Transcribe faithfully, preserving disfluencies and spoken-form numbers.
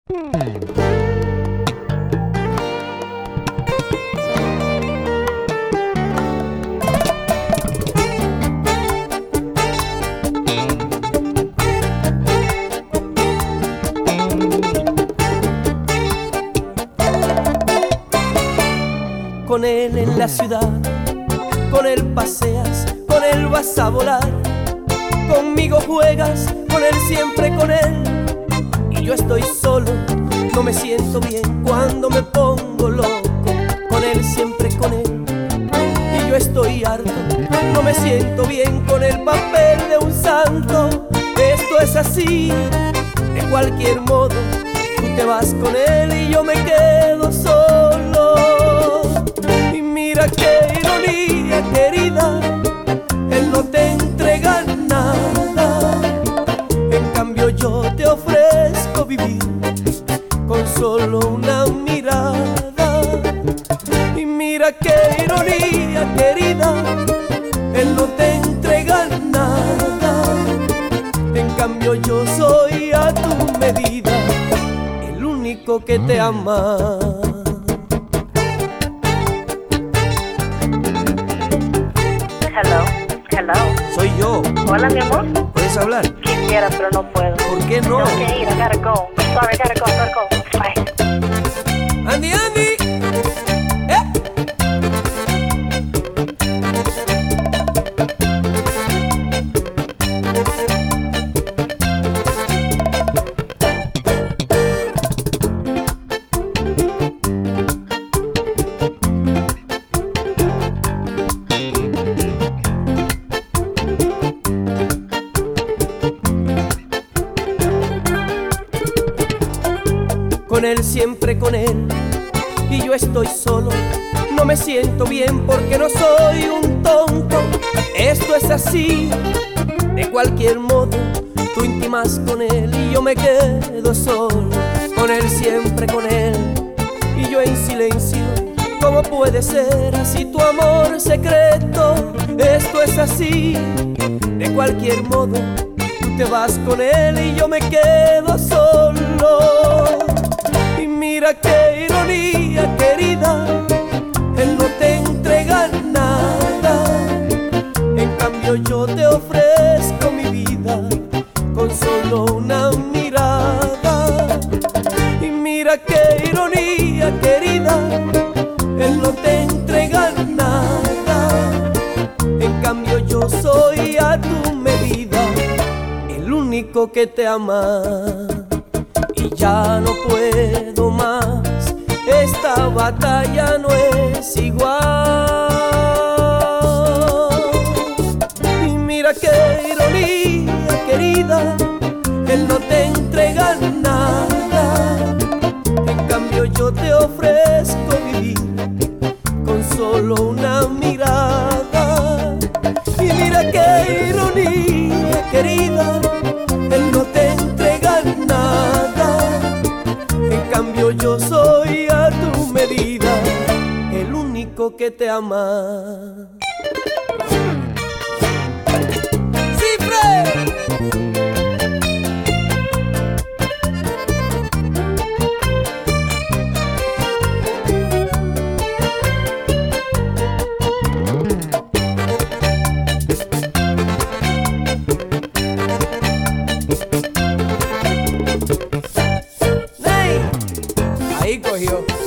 Con él en la ciudad, con él paseas, con él vas a volar. Conmigo juegas, con él siempre con él. Y yo estoy solo, no me siento bien cuando me pongo loco. Con él siempre con él. Y yo estoy harto, no me siento bien con el papel de un santo. Esto es así, de cualquier modo. Tú te vas con él y yo me quedo solo. Y mira qué ironía, querida, él no te entrega nada. En cambio yo te ofrezco vivir con solo una mirada. Y mira qué ironía, querida, él no te entrega nada. En cambio yo soy a tu medida, el único que te ama. Hello, hello. Soy yo. Hola, mi amor. ¿Puedes hablar? Quisiera, pero no puedo. ¿Por qué no? Tengo que ir, I gotta go. Sorry, I gotta go, I gotta go. Bye. Andy, Andy. ¿Eh? Con él siempre con él, y yo estoy solo. No me siento bien porque no soy un tonto. Esto es así, de cualquier modo. Tú intimas con él y yo me quedo solo. Con él siempre con él, y yo en silencio. ¿Cómo puede ser así tu amor secreto? Esto es así, de cualquier modo. Tú te vas con él y yo me quedo solo. Y mira qué ironía, querida, él no te entrega nada. En cambio yo te ofrezco mi vida con solo una mirada. Y mira qué ironía, querida, él no te entrega nada. En cambio yo soy a tu medida, el único que te ama. Y ya no puedo más, esta batalla no es igual. Y mira qué ironía, querida, él no te entrega nada. En cambio yo te ofrezco vivir con solo una mirada. Y mira qué ironía, querida, él no te entrega nada. En cambio yo soy a tu medida, el único que te ama. ¡Cifre! Ahí cogió.